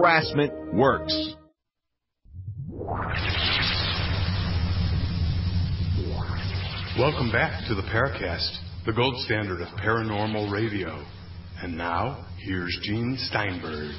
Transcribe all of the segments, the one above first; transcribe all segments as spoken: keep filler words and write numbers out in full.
harassment works. Welcome back to the Paracast, the gold standard of paranormal radio. And now, here's Gene Steinberg.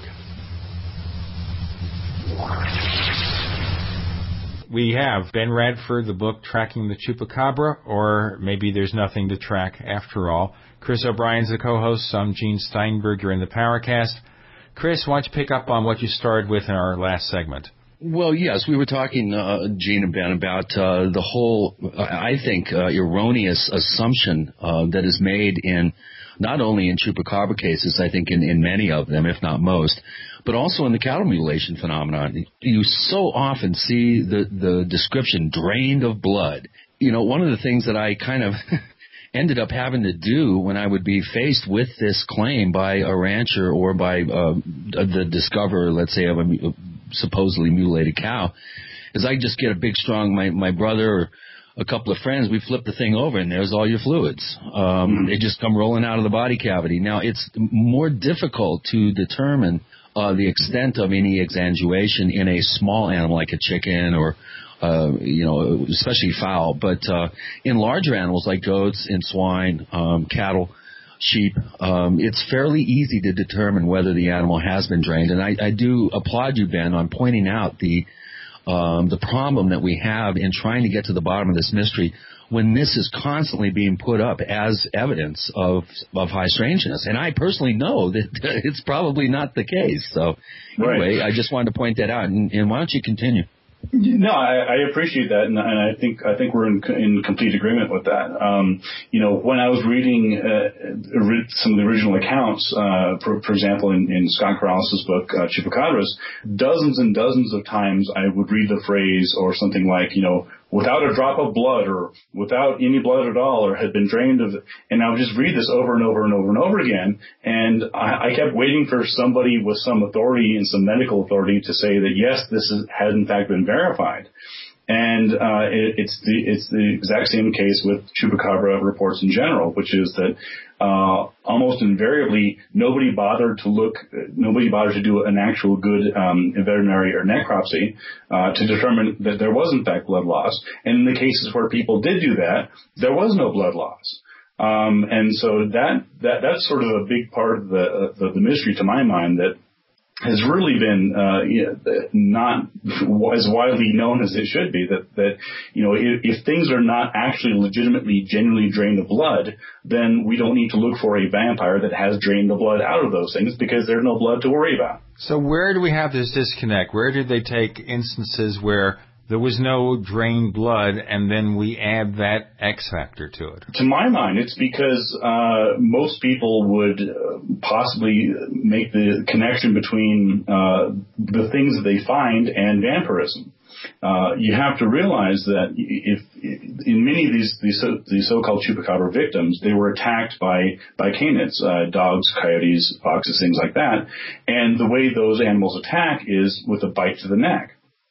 We have Ben Radford, the book Tracking the Chupacabra, or maybe there's nothing to track after all. Chris O'Brien's the co-host. I'm Gene Steinberg. You're in the Paracast. Chris, why don't you pick up on what you started with in our last segment? Well, yes, we were talking, uh, Gene and Ben, about uh, the whole, uh, I think, uh, erroneous assumption uh, that is made in not only in chupacabra cases, I think in, in many of them, if not most, but also in the cattle mutilation phenomenon. You so often see the, the description, drained of blood. You know, one of the things that I kind of ended up having to do when I would be faced with this claim by a rancher or by uh, the discoverer, let's say, of a supposedly mutilated cow, is I just get a big, strong, my, my brother or a couple of friends, we flip the thing over, and there's all your fluids. Um, mm-hmm. They just come rolling out of the body cavity. Now, it's more difficult to determine uh, the extent of any exanguation in a small animal like a chicken or, uh, you know, especially fowl. But uh, in larger animals like goats and swine, um, cattle, sheep, um, it's fairly easy to determine whether the animal has been drained. And I, I do applaud you, Ben, on pointing out the Um, the problem that we have in trying to get to the bottom of this mystery when this is constantly being put up as evidence of of high strangeness. And I personally know that it's probably not the case. So anyway, right. I just wanted to point that out. And, and why don't you continue? No, I, I appreciate that, and, and I think I think we're in, in complete agreement with that. Um, you know, when I was reading uh, some of the original accounts, uh, for, for example, in, in Scott Corrales' book uh, Chupacabras, dozens and dozens of times I would read the phrase or something like, you know, without a drop of blood or without any blood at all or had been drained of, and I would just read this over and over and over and over again. And I, I kept waiting for somebody with some authority and some medical authority to say that, yes, this is, has in fact been verified. And uh, it, it's the it's the exact same case with chupacabra reports in general, which is that uh, almost invariably nobody bothered to look, nobody bothered to do an actual good um, veterinary or necropsy uh, to determine that there was in fact blood loss. And in the cases where people did do that, there was no blood loss. Um, and so that that that's sort of a big part of the the, the mystery to my mind that has really been uh, you know, not as widely known as it should be, that, that you know, if, if things are not actually legitimately, genuinely drained of blood, then we don't need to look for a vampire that has drained the blood out of those things because there's no blood to worry about. So where do we have this disconnect? Where did they take instances where there was no drained blood, and then we add that X factor to it? To my mind, it's because uh, most people would uh, possibly make the connection between uh, the things that they find and vampirism. Uh, you have to realize that if in many of these these, so, these so-called chupacabra victims, they were attacked by by canids, uh, dogs, coyotes, foxes, things like that, and the way those animals attack is with a bite to the neck.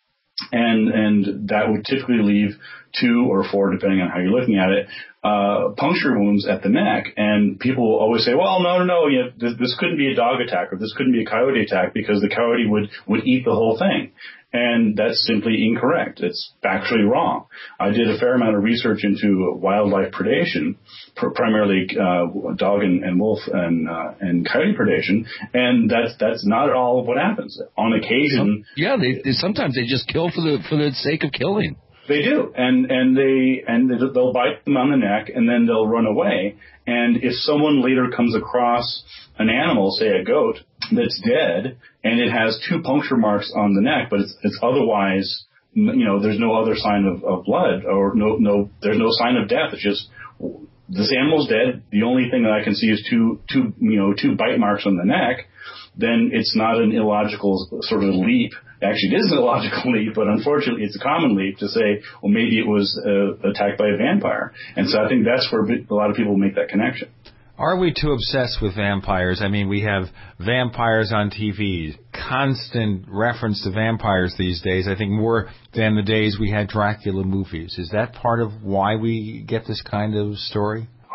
And and that would typically leave two or four, depending on how you're looking at it, uh, puncture wounds at the neck. And people will always say, well, no, no, no, you know, this, this couldn't be a dog attack or this couldn't be a coyote attack because the coyote would, would eat the whole thing. And that's simply incorrect. It's factually wrong. I did a fair amount of research into wildlife predation, pr- primarily uh, dog and, and wolf and uh, and coyote predation, and that's that's not at all what happens. On occasion, yeah, they, they sometimes they just kill for the for the sake of killing. They do, and and they and they'll bite them on the neck, and then they'll run away. And if someone later comes across an animal, say a goat, that's dead, and it has two puncture marks on the neck, but it's, it's otherwise, you know, there's no other sign of, of blood or no no there's no sign of death. It's just this animal's dead. The only thing that I can see is two two you know two bite marks on the neck. Then it's not an illogical sort of leap. Actually, it is an illogical leap, but unfortunately it's a common leap to say, well, maybe it was uh, attacked by a vampire. And so I think that's where a lot of people make that connection. Are we too obsessed with vampires? I mean, we have vampires on T V, constant reference to vampires these days, I think more than the days we had Dracula movies. Is that part of why we get this kind of story?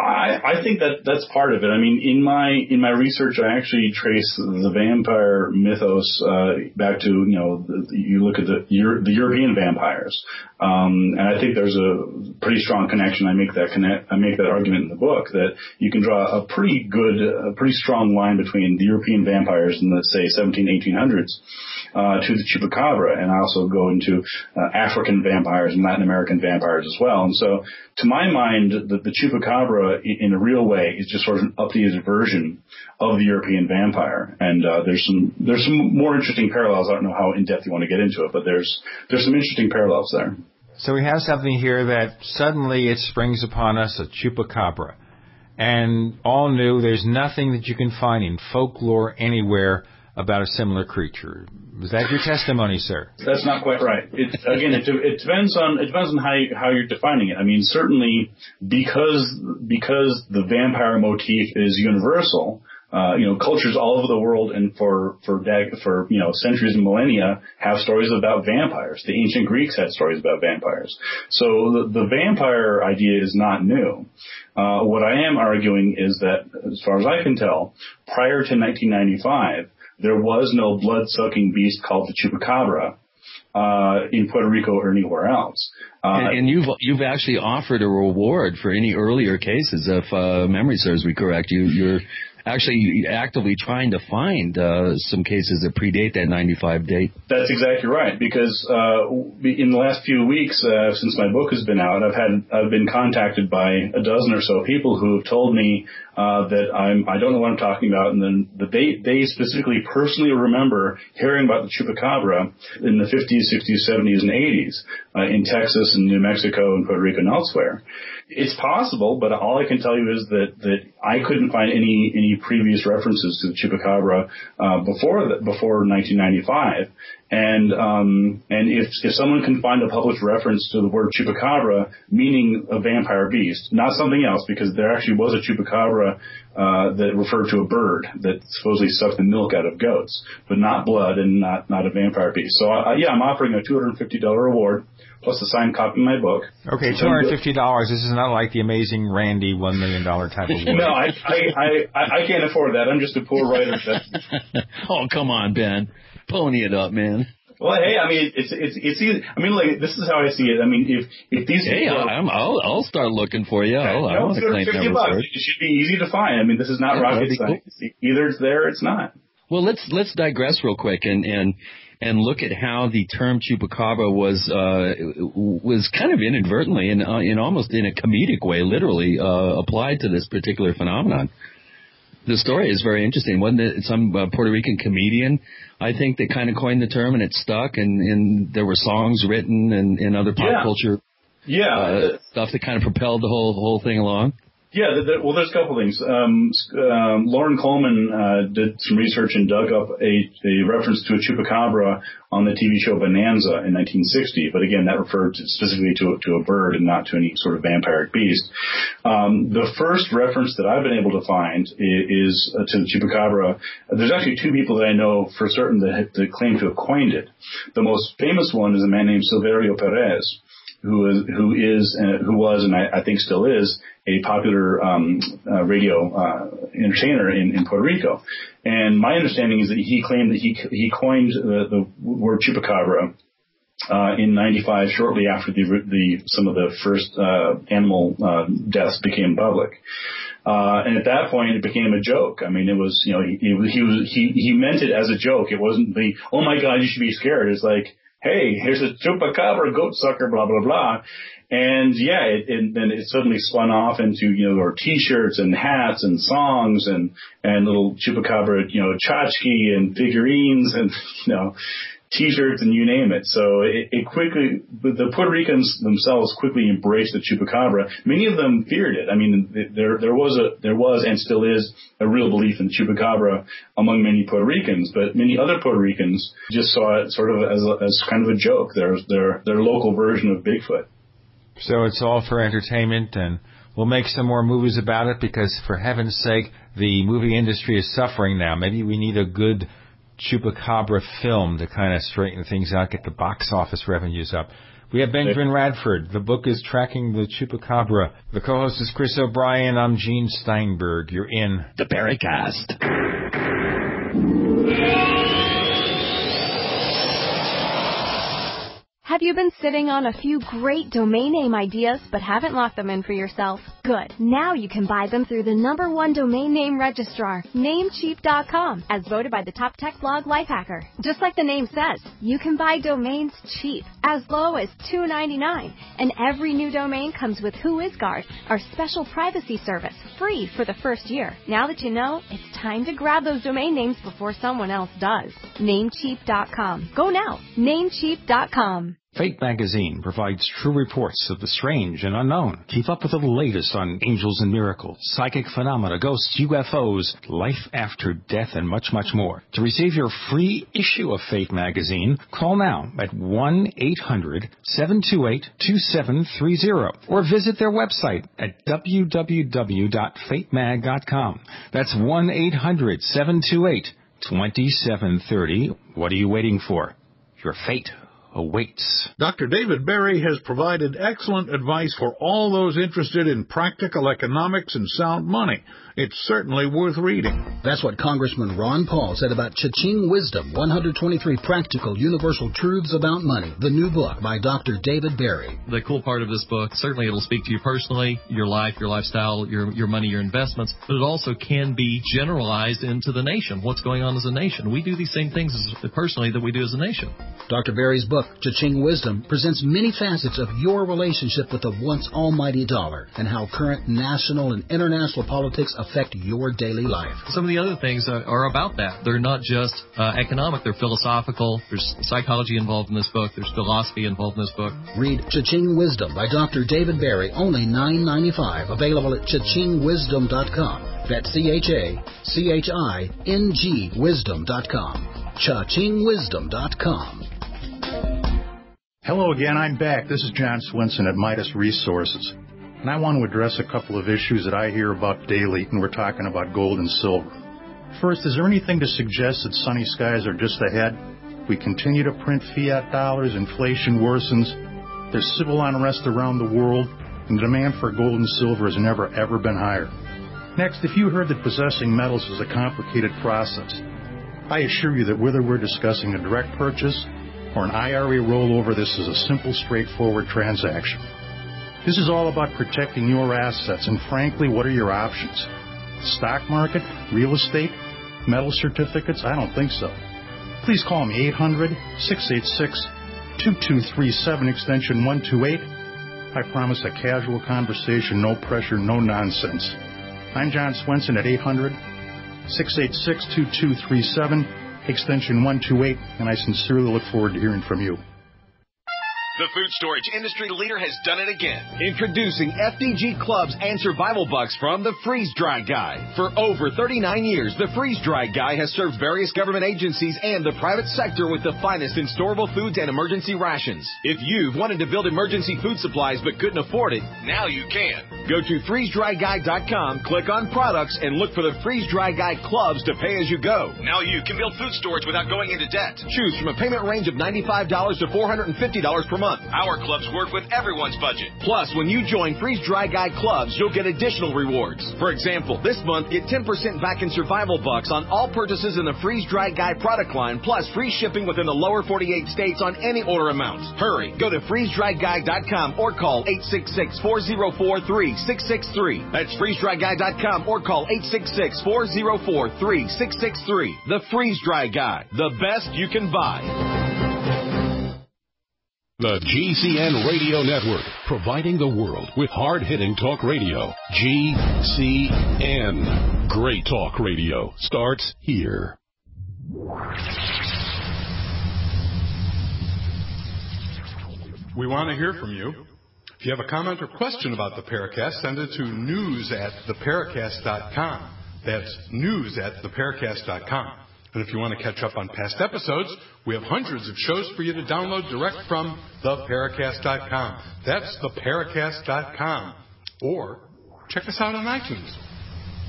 I, I think that that's part of it. I mean, in my in my research, I actually trace the vampire mythos uh, back to, you know, the, you look at the Euro, the European vampires, um, and I think there's a pretty strong connection. I make that connect, I make that argument in the book that you can draw a pretty good, a pretty strong line between the European vampires in, let's say, seventeen, eighteen hundreds uh, to the chupacabra, and I also go into uh, African vampires and Latin American vampires as well. And so, to my mind, the, the chupacabra, in a real way, is just sort of an updated version of the European vampire. And uh, there's some there's some more interesting parallels. I don't know how in depth you want to get into it, but there's there's some interesting parallels there. So we have something here that suddenly it springs upon us, a chupacabra, and all new. There's nothing that you can find in folklore anywhere about a similar creature. Was that your testimony, sir? That's not quite right. It, again, it, it depends on it depends on how you, how you're defining it. I mean, certainly because because the vampire motif is universal. Uh, you know, cultures all over the world and for for for you know centuries and millennia have stories about vampires. The ancient Greeks had stories about vampires. So the, the vampire idea is not new. Uh, what I am arguing is that, as far as I can tell, prior to nineteen ninety-five, there was no blood-sucking beast called the chupacabra uh, in Puerto Rico or anywhere else. Uh, and, and you've you've actually offered a reward for any earlier cases, if uh, memory serves me correct. You, you're actually actively trying to find uh, some cases that predate that ninety-five date. That's exactly right, because uh, in the last few weeks, uh, since my book has been out, I've had I've been contacted by a dozen or so people who have told me uh, that I'm I don't know what I'm talking about, and then that they they specifically personally remember hearing about the chupacabra in the fifties, sixties, seventies, and eighties uh, in Texas and New Mexico and Puerto Rico and elsewhere. It's possible, but all I can tell you is that, that I couldn't find any any previous references to the chupacabra uh, before the, before nineteen ninety-five. And um, and if if someone can find a published reference to the word chupacabra, meaning a vampire beast, not something else, because there actually was a chupacabra uh, that referred to a bird that supposedly sucked the milk out of goats, but not blood and not not a vampire beast. So uh, yeah, I'm offering a two hundred fifty dollars reward plus a signed copy of my book. Okay, two hundred fifty dollars. This is not like the Amazing Randy one million dollars type of award. No, I, I, I, I can't afford that. I'm just a poor writer. Oh, come on, Ben. Pony it up, man. Well, hey, I mean, it's it's it's easy. I mean, like, this is how I see it. I mean, if if these hey, people, I'm, I'll I'll start looking for you. I'll, okay, I want to claim fifty bucks. It should be easy to find. I mean, this is not yeah, rocket science. Cool. Either it's there, or it's not. Well, let's let's digress real quick and and and look at how the term chupacabra was uh, was kind of inadvertently and uh, in almost in a comedic way, literally uh, applied to this particular phenomenon. The story is very interesting. Wasn't it some uh, Puerto Rican comedian, I think, that kind of coined the term, and it stuck, and, and there were songs written and, and other pop yeah. culture yeah. Uh, stuff that kind of propelled the whole whole thing along? Yeah, the, the, well, there's a couple things. Um, um, Lauren Coleman uh, did some research and dug up a, a reference to a chupacabra on the T V show Bonanza in nineteen sixty, but again, that referred to, specifically to, to a bird and not to any sort of vampiric beast. Um, the first reference that I've been able to find is, is uh, to the chupacabra. There's actually two people that I know for certain that, that claim to have coined it. The most famous one is a man named Silverio Perez, who is who is uh, who was and I, I think still is a popular um, uh, radio uh, entertainer in, in Puerto Rico. And my understanding is that he claimed that he he coined the, the word chupacabra uh, in ninety-five, shortly after the the some of the first uh, animal uh, deaths became public. Uh, and at that point, it became a joke. I mean, it was, you know, he he he, was, he, he meant it as a joke. It wasn't the, oh my God, you should be scared. It's like, hey, here's a chupacabra, goat sucker, blah, blah, blah. And yeah, it, it, then it suddenly spun off into, you know, there were t-shirts and hats and songs and, and little chupacabra, you know, tchotchke and figurines and, you know, t-shirts and you name it. So it, it quickly, the Puerto Ricans themselves quickly embraced the chupacabra. Many of them feared it. I mean, there, there was a, there was and still is a real belief in the chupacabra among many Puerto Ricans, but many other Puerto Ricans just saw it sort of as a, as kind of a joke. Their, their, their local version of Bigfoot. So it's all for entertainment, and we'll make some more movies about it because, for heaven's sake, the movie industry is suffering now. Maybe we need a good chupacabra film to kind of straighten things out, get the box office revenues up. We have Benjamin Radford. The book is Tracking the Chupacabra. The co-host is Chris O'Brien. I'm Gene Steinberg. You're in the Paracast. Have you been sitting on a few great domain name ideas but haven't locked them in for yourself? Good. Now you can buy them through the number one domain name registrar, Namecheap dot com, as voted by the top tech blog Lifehacker. Just like the name says, you can buy domains cheap, as low as two dollars and ninety-nine cents, and every new domain comes with WhoisGuard, our special privacy service, free for the first year. Now that you know, it's time to grab those domain names before someone else does. Namecheap dot com. Go now. Namecheap dot com. Fate magazine provides true reports of the strange and unknown. Keep up with the latest on angels and miracles, psychic phenomena, ghosts, U F Os, life after death, and much, much more. To receive your free issue of Fate magazine, call now at one eight hundred seven two eight two seven three zero or visit their website at w w w dot fate mag dot com. That's one eight hundred seven two eight two seven three zero. What are you waiting for? Your fate awaits. Doctor David Berry has provided excellent advice for all those interested in practical economics and sound money. It's certainly worth reading. That's what Congressman Ron Paul said about Cha-Ching Wisdom, one hundred twenty-three Practical Universal Truths About Money, the new book by Doctor David Berry. The cool part of this book, certainly it'll speak to you personally, your life, your lifestyle, your your money, your investments, but it also can be generalized into the nation, what's going on as a nation. We do these same things as, personally that we do as a nation. Doctor Berry's book, Cha-Ching Wisdom, presents many facets of your relationship with the once almighty dollar and how current national and international politics affect your daily life. Some of the other things are about that. They're not just uh, economic, they're philosophical. There's psychology involved in this book. There's philosophy involved in this book. Read Cha-Ching Wisdom by Doctor David Berry, only nine ninety-five, available at cha ching wisdom dot com. That's C H A C H I N G wisdom dot com. cha ching wisdom dot com. Hello again, I'm back. This is John Swenson at Midas Resources. And I want to address a couple of issues that I hear about daily when we're talking about gold and silver. First, is there anything to suggest that sunny skies are just ahead? We continue to print fiat dollars, inflation worsens, there's civil unrest around the world, and the demand for gold and silver has never, ever been higher. Next, if you heard that possessing metals is a complicated process, I assure you that whether we're discussing a direct purchase or an I R A rollover, this is a simple, straightforward transaction. This is all about protecting your assets, and frankly, what are your options? Stock market? Real estate? Metal certificates? I don't think so. Please call me eight hundred six eight six two two three seven, extension one two eight. I promise a casual conversation, no pressure, no nonsense. I'm John Swenson at eight hundred six eight six two two three seven, extension one two eight, and I sincerely look forward to hearing from you. The food storage industry leader has done it again. Introducing F D G Clubs and Survival Bucks from the Freeze Dry Guy. For over thirty-nine years, the Freeze Dry Guy has served various government agencies and the private sector with the finest in storable foods and emergency rations. If you've wanted to build emergency food supplies but couldn't afford it, now you can. Go to freeze dry guy dot com, click on products, and look for the Freeze Dry Guy Clubs to pay as you go. Now you can build food storage without going into debt. Choose from a payment range of ninety-five dollars to four hundred fifty dollars per month. Our clubs work with everyone's budget. Plus, when you join Freeze Dry Guy Clubs, you'll get additional rewards. For example, this month, get ten percent back in Survival Bucks on all purchases in the Freeze Dry Guy product line, plus free shipping within the lower forty-eight states on any order amount. Hurry, go to freeze dry guy dot com or call eight six six, four zero four, three six six three. That's freeze dry guy dot com or call eight six six, four zero four, three six six three. The Freeze Dry Guy, the best you can buy. The G C N Radio Network, providing the world with hard-hitting talk radio. G C N. Great talk radio starts here. We want to hear from you. If you have a comment or question about the Paracast, send it to news at the paracast dot com. That's news at the paracast dot com. And if you want to catch up on past episodes, we have hundreds of shows for you to download direct from the paracast dot com. That's the paracast dot com. Or check us out on iTunes.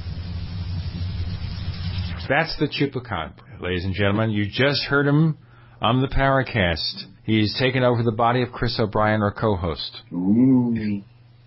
That's the Chupacabra, ladies and gentlemen. You just heard him on the Paracast. He's taken over the body of Chris O'Brien, our co-host. Ooh.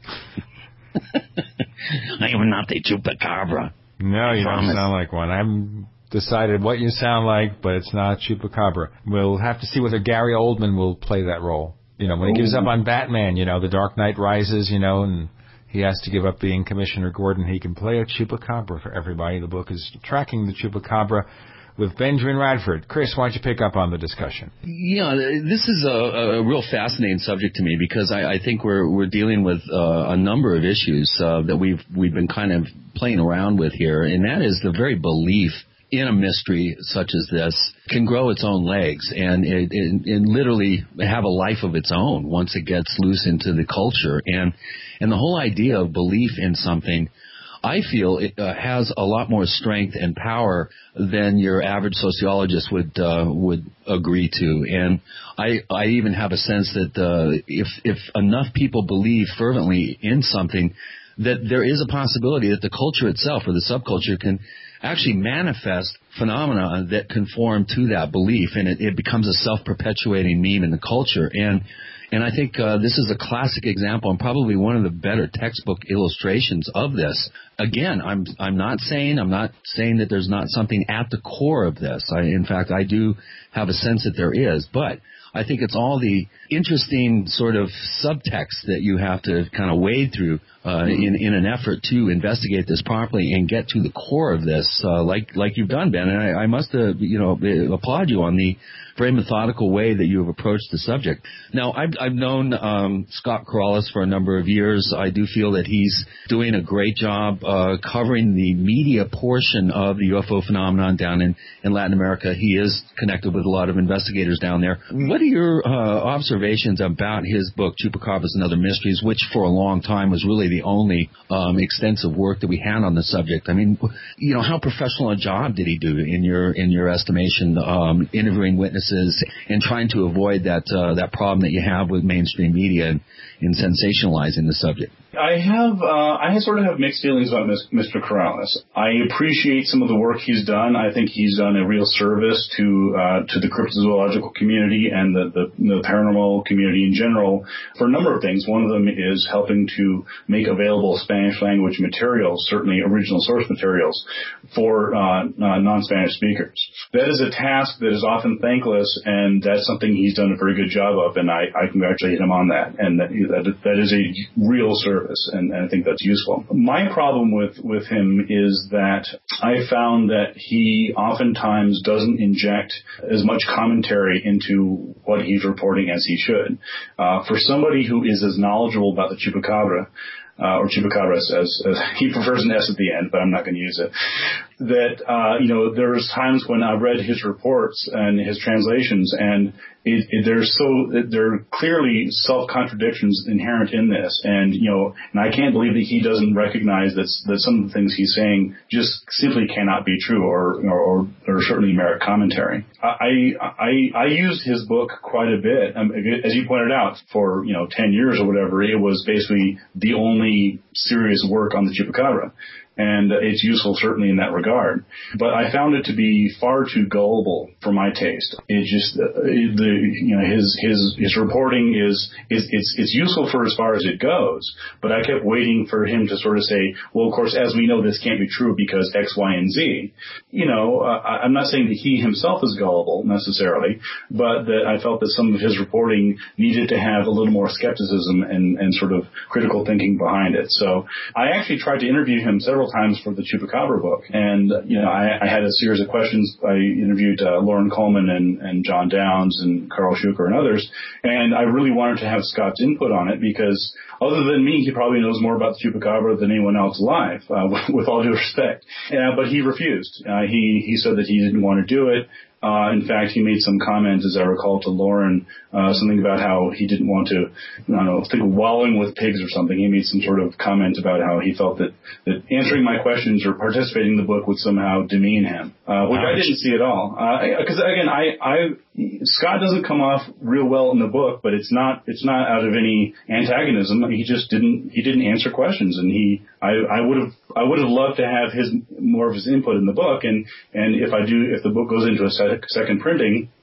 I am not a chupacabra. No, you don't sound like one. I haven't decided what you sound like, but it's not chupacabra. We'll have to see whether Gary Oldman will play that role. You know, when he gives up on Batman, you know, The Dark Knight Rises, you know, and he has to give up being Commissioner Gordon, he can play a chupacabra for everybody. The book is Tracking the Chupacabra with Benjamin Radford. Chris, why don't you pick up on the discussion? Yeah, this is a, a real fascinating subject to me because I, I think we're we're dealing with uh, a number of issues uh, that we've we've been kind of playing around with here, and that is the very belief in a mystery such as this can grow its own legs and it, it, it literally have a life of its own once it gets loose into the culture. And and the whole idea of belief in something, I feel it uh, has a lot more strength and power than your average sociologist would uh, would agree to. And I I even have a sense that uh, if if enough people believe fervently in something, that there is a possibility that the culture itself or the subculture can actually manifest phenomena that conform to that belief, and it, it becomes a self-perpetuating meme in the culture. And and I think uh, this is a classic example and probably one of the better textbook illustrations of this. Again, I'm I'm not saying I'm not saying that there's not something at the core of this. I, in fact, I do have a sense that there is, but I think it's all the interesting sort of subtext that you have to kind of wade through uh, in, in an effort to investigate this properly and get to the core of this, uh, like like you've done, Ben. And I, I must, uh, you know, applaud you on the very methodical way that you have approached the subject. Now, I've, I've known um, Scott Corrales for a number of years. I do feel that he's doing a great job uh, covering the media portion of the U F O phenomenon down in, in Latin America. He is connected with a lot of investigators down there. What are your uh, observations about his book, Chupacabras and Other Mysteries, which for a long time was really the only um, extensive work that we had on the subject? I mean, you know, how professional a job did he do in your in your estimation, um, interviewing witnesses and trying to avoid that uh, that problem that you have with mainstream media and in sensationalizing the subject? I have, uh, I sort of have mixed feelings about Mister Corrales. I appreciate some of the work he's done. I think he's done a real service to, uh, to the cryptozoological community and the, the, the paranormal community in general for a number of things. One of them is helping to make available Spanish language materials, certainly original source materials, for, uh, uh non-Spanish speakers. That is a task that is often thankless, and that's something he's done a very good job of, and I, I congratulate him on that. And that, that, that is a real service. And, and I think that's useful. My problem with, with him is that I found that he oftentimes doesn't inject as much commentary into what he's reporting as he should. Uh, for somebody who is as knowledgeable about the Chupacabra, uh, or Chupacabras, as, as he prefers an S at the end, but I'm not going to use it, that, uh, you know, there's times when I've read his reports and his translations, and It, it, there's so there are clearly self-contradictions inherent in this, and you know, and I can't believe that he doesn't recognize that that some of the things he's saying just simply cannot be true, or or, or certainly merit commentary. I, I I used his book quite a bit, um, as you pointed out, for you know ten years or whatever. It was basically the only serious work on the Chupacabra. And it's useful certainly in that regard. But I found it to be far too gullible for my taste. It just, uh, the, you know, his, his, his reporting is, is, it's, it's useful for as far as it goes. But I kept waiting for him to sort of say, well, of course, as we know, this can't be true because X, Y, and Z. You know, uh, I'm not saying that he himself is gullible necessarily, but that I felt that some of his reporting needed to have a little more skepticism and, and sort of critical thinking behind it. So I actually tried to interview him several times for the Chupacabra book, and you know I, I had a series of questions. I interviewed uh, Lauren Coleman and, and John Downs and Carl Schuker and others, and I really wanted to have Scott's input on it because other than me, he probably knows more about the Chupacabra than anyone else alive, uh, with all due respect. Uh, but he refused. Uh, he he said that he didn't want to do it. Uh, in fact, he made some comments, as I recall, to Lauren, uh, something about how he didn't want to, I don't know, think of wallowing with pigs or something. He made some sort of comment about how he felt that, that answering my questions or participating in the book would somehow demean him, uh, which I didn't see at all. Because, uh, again, I, I, Scott doesn't come off real well in the book, but it's not, it's not out of any antagonism. He just didn't, he didn't answer questions, and he, I, I would have, I would have loved to have his, more of his input in the book, and, and if I do, if the book goes into a set, second printing,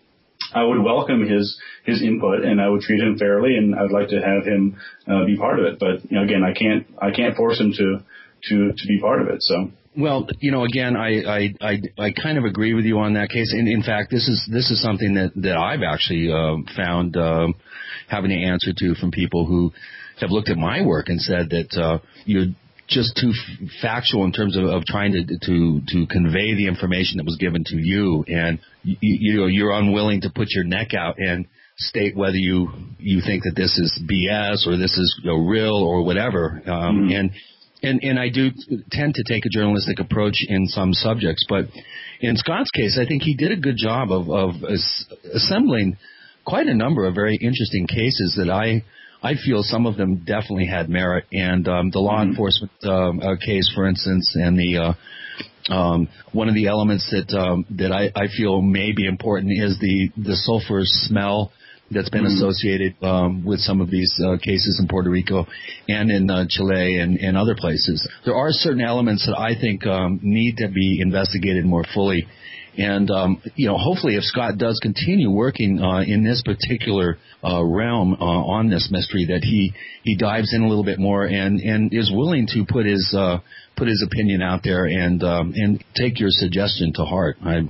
I would welcome his his input, and I would treat him fairly, and I'd like to have him uh, be part of it. But you know, again, I can't I can't force him to to to be part of it. So. Well, you know, again, I, I, I, I kind of agree with you on that case. In, in fact, this is this is something that, that I've actually uh, found uh, having to answer to from people who have looked at my work and said that uh, you're just too f- factual in terms of, of trying to, to to convey the information that was given to you, and you, you know, you're unwilling to put your neck out and state whether you you think that this is B S or this is, you know, real or whatever, um, mm-hmm. and. And, and I do tend to take a journalistic approach in some subjects, but in Scott's case, I think he did a good job of, of as, assembling quite a number of very interesting cases that I I feel some of them definitely had merit. And um, the law mm-hmm. enforcement um, uh, case, for instance, and the uh, um, one of the elements that um, that I, I feel may be important is the the sulfur smell that's been mm-hmm. associated um, with some of these uh, cases in Puerto Rico and in uh, Chile and, and other places. There are certain elements that I think um, need to be investigated more fully. And, um, you know, hopefully if Scott does continue working uh, in this particular uh, realm uh, on this mystery, that he, he dives in a little bit more and, and is willing to put his uh, put his opinion out there and um, and take your suggestion to heart. I,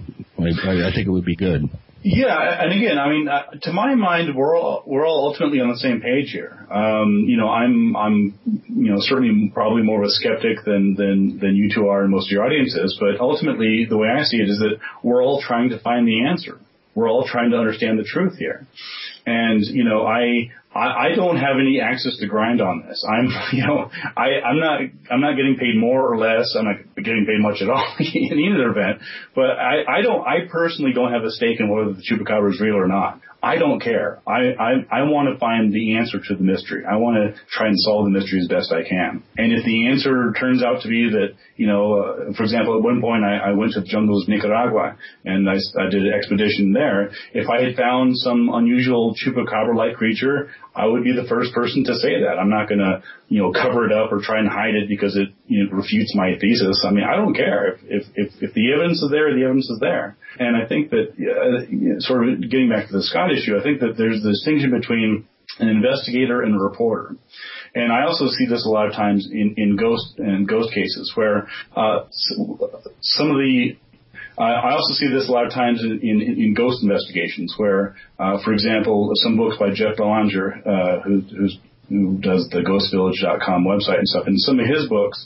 I I think it would be good. Yeah, and again, I mean, uh, to my mind, we're all we're all ultimately on the same page here. Um, you know, I'm I'm you know certainly probably more of a skeptic than than than you two are and most of your audience is, but ultimately the way I see it is that we're all trying to find the answer. We're all trying to understand the truth here, and you know, I. I don't have any access to grind on this. I'm, you know, I, I'm not, I'm not getting paid more or less. I'm not getting paid much at all in either event. But I, I don't, I personally don't have a stake in whether the chupacabra is real or not. I don't care. I, I, I want to find the answer to the mystery. I want to try and solve the mystery as best I can. And if the answer turns out to be that, you know, uh, for example, at one point I, I went to the jungles of Nicaragua and I, I did an expedition there. If I had found some unusual chupacabra-like creature, I would be the first person to say that. I'm not going to, you know, cover it up or try and hide it because it, you know, refutes my thesis. I mean, I don't care. If, if, if, if the evidence is there, the evidence is there. And I think that, uh, sort of getting back to the Scott issue, I think that there's a distinction between an investigator and a reporter. And I also see this a lot of times in, in ghost and ghost cases where uh, some of the uh, I also see this a lot of times in, in, in ghost investigations where, uh, for example, some books by Jeff Belanger, uh, who, who's, who does the ghost village dot com website and stuff, and some of his books,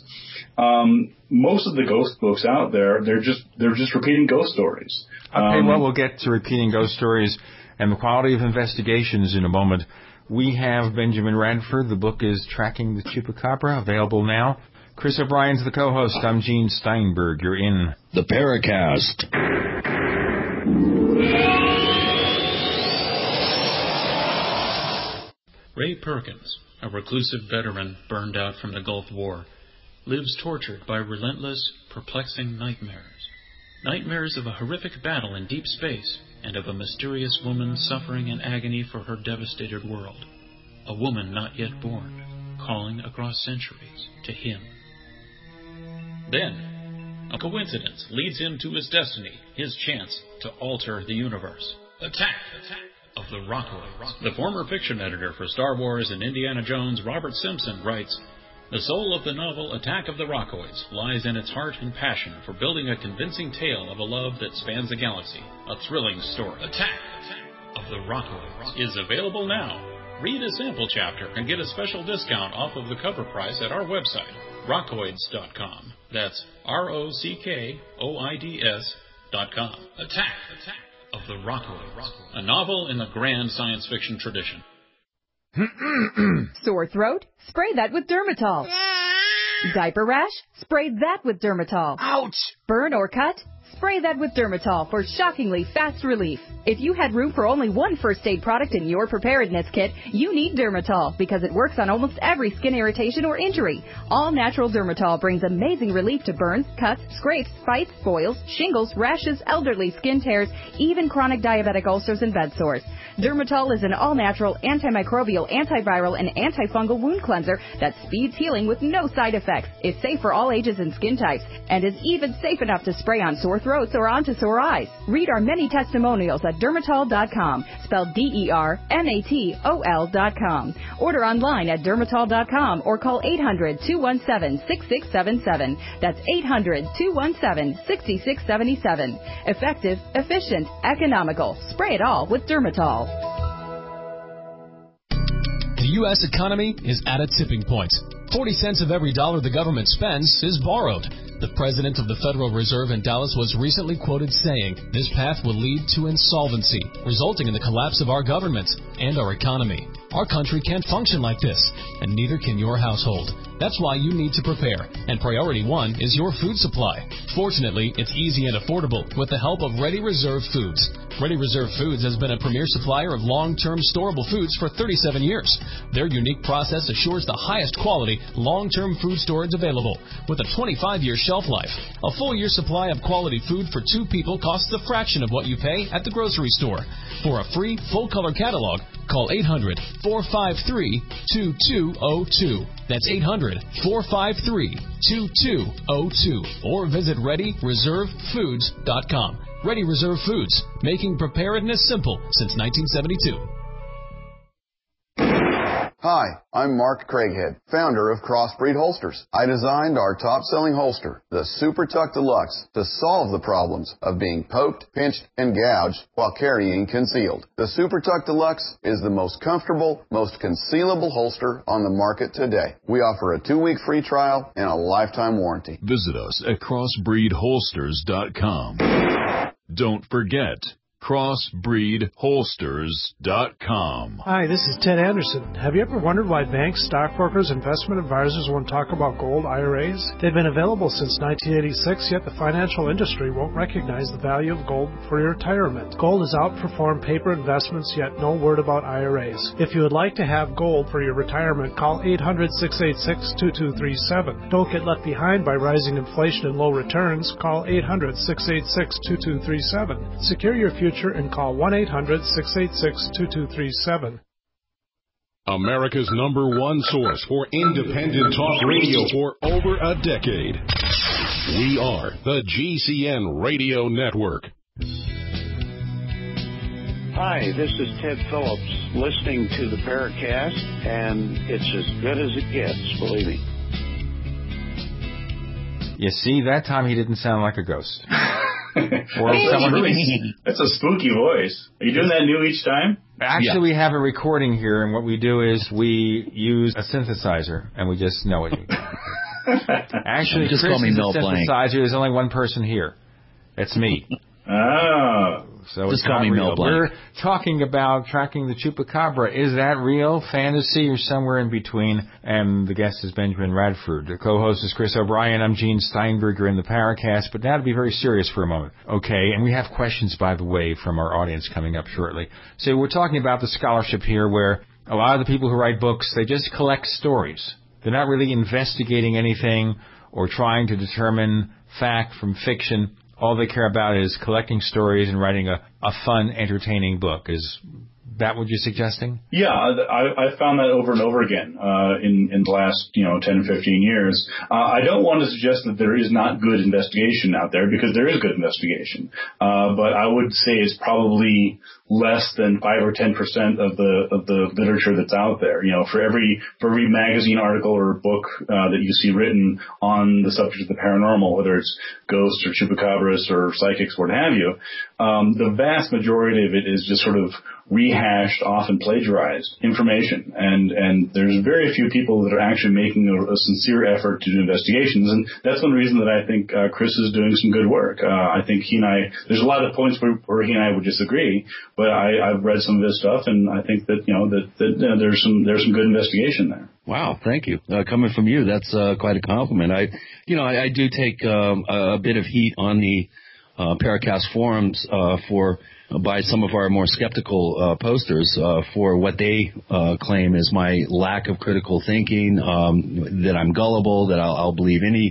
um, most of the ghost books out there, they're just they're just repeating ghost stories. Okay, um, well, we'll get to repeating ghost stories and the quality of investigations in a moment. We have Benjamin Radford. The book is Tracking the Chupacabra, available now. Chris O'Brien's the co-host. I'm Gene Steinberg. You're in the Paracast. Ray Perkins, a reclusive veteran burned out from the Gulf War, lives tortured by relentless, perplexing nightmares. Nightmares of a horrific battle in deep space and of a mysterious woman suffering in agony for her devastated world. A woman not yet born, calling across centuries to him. Then, a coincidence leads him to his destiny, his chance to alter the universe. Attack! Attack! Of the Rockoids. The former fiction editor for Star Wars and Indiana Jones, Robert Simpson, writes, "The soul of the novel Attack of the Rockoids lies in its heart and passion for building a convincing tale of a love that spans the galaxy, a thrilling story. Attack, Attack of the Rockoids is available now. Read a sample chapter and get a special discount off of the cover price at our website, rockoids dot com. That's R O C K O I D S dot com. Attack, Attack of the Rockoids, a novel in the grand science fiction tradition." Sore throat? Spray that with Dermatol. Diaper rash? Spray that with Dermatol. Ouch! Burn or cut? Spray that with Dermatol for shockingly fast relief. If you had room for only one first aid product in your preparedness kit, you need Dermatol because it works on almost every skin irritation or injury. All natural Dermatol brings amazing relief to burns, cuts, scrapes, bites, boils, shingles, rashes, elderly skin tears, even chronic diabetic ulcers and bed sores. Dermatol is an all-natural, antimicrobial, antiviral, and antifungal wound cleanser that speeds healing with no side effects, is safe for all ages and skin types, and is even safe enough to spray on sore throats, or onto sore eyes. Read our many testimonials at dermatol dot com, spelled D E R M A T O L dot com. Order online at dermatol dot com or call eight hundred, two one seven, six six seven seven. That's eight hundred, two one seven, six six seven seven. Effective, efficient, economical. Spray it all with Dermatol. The U S economy is at a tipping point. forty cents of every dollar the government spends is borrowed. The president of the Federal Reserve in Dallas was recently quoted saying, "This path will lead to insolvency, resulting in the collapse of our government and our economy. Our country can't function like this, and neither can your household. That's why you need to prepare, and priority one is your food supply. Fortunately, it's easy and affordable with the help of Ready Reserve Foods. Ready Reserve Foods has been a premier supplier of long-term storable foods for thirty-seven years. Their unique process assures the highest quality, long-term food storage available with a twenty-five year shelf life. A full year supply of quality food for two people costs a fraction of what you pay at the grocery store. For a free, full-color catalog, call eight hundred, four five three, two two zero two. That's eight hundred, four five three, two two zero two. Or visit ready reserve foods dot com. Ready Reserve Foods, making preparedness simple since nineteen seventy-two. Hi, I'm Mark Craighead, founder of Crossbreed Holsters. I designed our top-selling holster, the Super Tuck Deluxe, to solve the problems of being poked, pinched, and gouged while carrying concealed. The Super Tuck Deluxe is the most comfortable, most concealable holster on the market today. We offer a two-week free trial and a lifetime warranty. Visit us at crossbreed holsters dot com. Don't forget, crossbreed holsters dot com. Hi, this is Ted Anderson. Have you ever wondered why banks, stockbrokers, investment advisors won't talk about gold I R As? They've been available since nineteen eighty-six, yet the financial industry won't recognize the value of gold for your retirement. Gold has outperformed paper investments, yet no word about I R As. If you would like to have gold for your retirement, call eight hundred, six eight six, two two three seven. Don't get left behind by rising inflation and low returns. Call eight hundred, six eight six, two two three seven. Secure your future and call one eight hundred, six eight six, two two three seven. America's number one source for independent talk radio for over a decade. We are the G C N Radio Network. Hi, this is Ted Phillips, listening to the Paracast, and it's as good as it gets, believe me. You see, that time he didn't sound like a ghost. Or someone really, that's a spooky voice. Are you doing that new each time? Actually, yeah. we have a recording here, and what we do is we use a synthesizer, and we just know it. Actually, just Chris call me is Mel a synthesizer. Blanc. There's only one person here. It's me. Oh. So just it's call me real. Mel Blanc. We're talking about tracking the chupacabra. Is that real, fantasy, or somewhere in between? And the guest is Benjamin Radford. The co-host is Chris O'Brien. I'm Gene Steinberger in the Paracast. But now to be very serious for a moment. Okay, and we have questions, by the way, from our audience coming up shortly. So we're talking about the scholarship here where a lot of the people who write books, they just collect stories. They're not really investigating anything or trying to determine fact from fiction. All they care about is collecting stories and writing a, a fun, entertaining book. Is that what you're suggesting? Yeah, I, I found that over and over again uh, in, in the last, you know, ten, fifteen years. Uh, I don't want to suggest that there is not good investigation out there, because there is good investigation. Uh, but I would say it's probably less than five or ten percent of the of the literature that's out there. You know, for every for every magazine article or book uh, that you see written on the subject of the paranormal, whether it's ghosts or chupacabras or psychics, what have you, um, the vast majority of it is just sort of rehashed, often plagiarized information. And and there's very few people that are actually making a, a sincere effort to do investigations. And that's one reason that I think uh, Chris is doing some good work. Uh, I think he and I, there's a lot of points where, where he and I would disagree, but I, I've read some of his stuff, and I think that, you know, that, that uh, there's some there's some good investigation there. Wow, thank you. Uh, coming from you, that's uh, quite a compliment. I, you know, I, I do take um, a, a bit of heat on the uh, Paracast forums uh, for by some of our more skeptical uh, posters uh, for what they uh, claim is my lack of critical thinking, um, that I'm gullible, that I'll, I'll believe any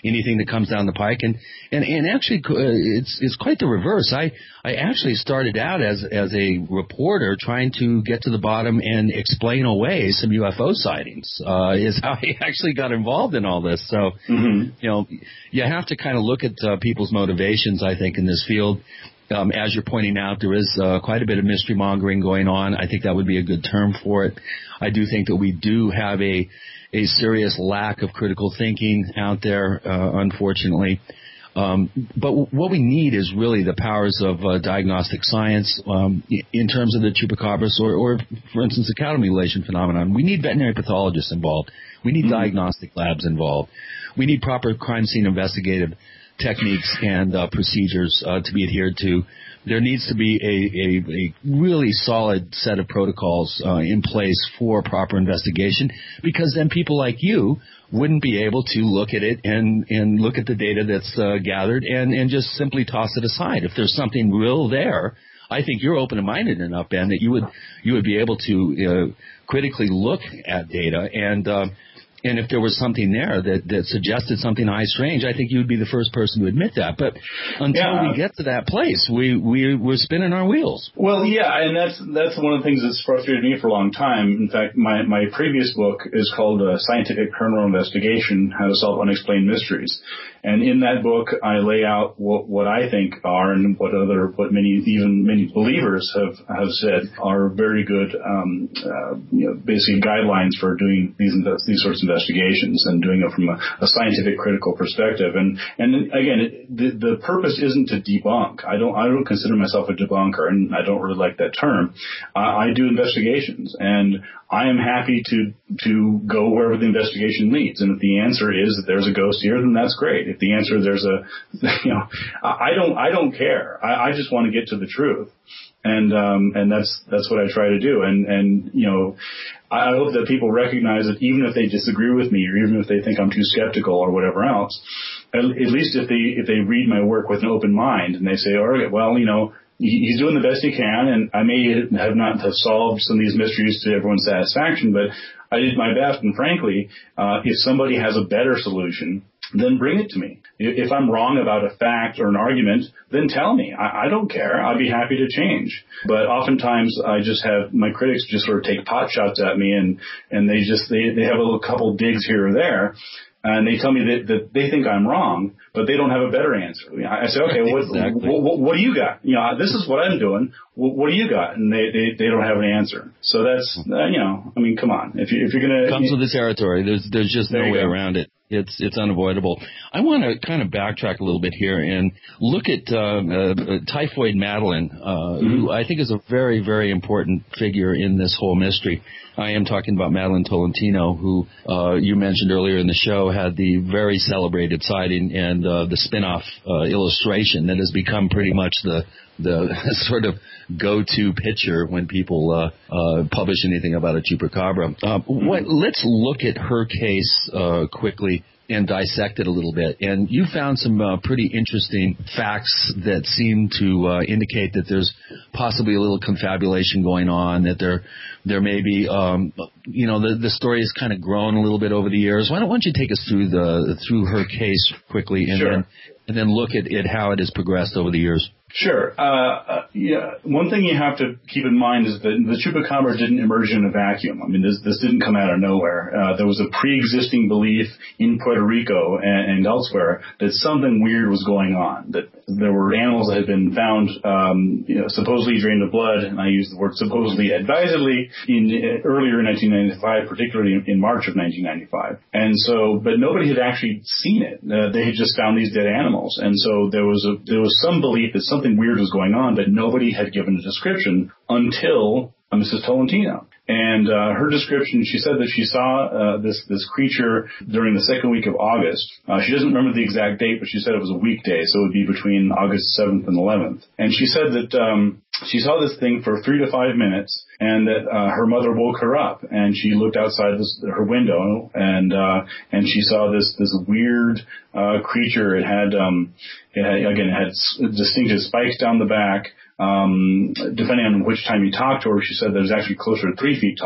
anything that comes down the pike. And, and, and actually, uh, it's, it's quite the reverse. I, I actually started out as, as a reporter trying to get to the bottom and explain away some U F O sightings, uh, is how I actually got involved in all this. So, mm-hmm. you know, you have to kind of look at uh, people's motivations, I think, in this field. Um, as you're pointing out, there is uh, quite a bit of mystery mongering going on. I think that would be a good term for it. I do think that we do have a, a serious lack of critical thinking out there, uh, unfortunately. Um, but w- what we need is really the powers of uh, diagnostic science um, in terms of the chupacabras or, or, for instance, the cattle mutilation phenomenon. We need veterinary pathologists involved. We need mm-hmm. diagnostic labs involved. We need proper crime scene investigative techniques and uh, procedures uh, to be adhered to. There needs to be a, a, a really solid set of protocols uh, in place for proper investigation, because then people like you wouldn't be able to look at it and, and look at the data that's uh, gathered and, and just simply toss it aside. If there's something real there, I think you're open-minded enough, Ben, that you would you would be able to uh, critically look at data and uh, And if there was something there that, that suggested something high strange, I think you would be the first person to admit that. But until yeah. we get to that place, we, we, we're spinning our wheels. Well, yeah, and that's that's one of the things that's frustrated me for a long time. In fact, my, my previous book is called uh, Scientific Criminal Investigation, How to Solve Unexplained Mysteries. And in that book, I lay out what, what I think are, and what other, what many, even many believers have, have said are very good, um, uh, you know, basically guidelines for doing these these sorts of investigations and doing it from a, a scientific, critical perspective. And and again, it, the the purpose isn't to debunk. I don't I don't consider myself a debunker, and I don't really like that term. I, I do investigations, and I am happy to to go wherever the investigation leads. And if the answer is that there's a ghost here, then that's great. If the answer is there's a, you know, I don't I don't care. I, I just want to get to the truth. And um, and that's that's what I try to do. And and you know, I hope that people recognize that even if they disagree with me, or even if they think I'm too skeptical or whatever else, at, at least if they if they read my work with an open mind and they say, all right, well, you know, he's doing the best he can, and I may have not have solved some of these mysteries to everyone's satisfaction, but I did my best. And frankly, uh, if somebody has a better solution, then bring it to me. If I'm wrong about a fact or an argument, then tell me. I, I don't care. I'd be happy to change. But oftentimes I just have my critics just sort of take pot shots at me, and, and they just, they, they have a little couple digs here or there. And they tell me that, that they think I'm wrong, but they don't have a better answer. I say, okay, what, exactly. what, what, what do you got? You know, this is what I'm doing. What, what do you got? And they, they, they don't have an answer. So that's, uh, you know, I mean, come on. If, you, if you're going to... Comes with the territory. There's, there's just no way go. around it. It's it's unavoidable. I want to kind of backtrack a little bit here and look at uh, uh, Typhoid Madeline, uh, mm-hmm. who I think is a very, very important figure in this whole mystery. I am talking about Madeline Tolentino, who uh, you mentioned earlier in the show had the very celebrated sighting and uh, the spin-off uh, illustration that has become pretty much the the sort of go-to picture when people uh, uh, publish anything about a chupacabra. Uh, what, let's look at her case uh, quickly and dissect it a little bit. And you found some uh, pretty interesting facts that seem to uh, indicate that there's possibly a little confabulation going on, that there there may be, um, you know, the, the story has kind of grown a little bit over the years. Why don't, why don't you take us through the through her case quickly, and sure. then and then look at, at how it has progressed over the years. Sure. Uh, uh, yeah. One thing you have to keep in mind is that the chupacabra didn't emerge in a vacuum. I mean, this this didn't come out of nowhere. Uh, there was a pre-existing belief in Puerto Rico and, and elsewhere that something weird was going on, that there were animals that had been found, um, you know, supposedly drained of blood, and I use the word supposedly advisedly, in uh, earlier in nineteen ninety-five, particularly in, in March of nineteen ninety-five. And so, but nobody had actually seen it. Uh, they had just found these dead animals, and so there was a there was some belief that something weird was going on, but nobody had given a description until uh, Missus Tolentino. And uh, her description, she said that she saw uh, this this creature during the second week of August. Uh, she doesn't remember the exact date, but she said it was a weekday, so it would be between August seventh and eleventh. And she said that um, she saw this thing for three to five minutes, and that uh, her mother woke her up, and she looked outside this, her window, and uh, and she saw this this weird uh, creature. It had, um, it had again, it had distinctive spikes down the back. Um, depending on which time you talked to her, she said that it was actually closer to three feet tall.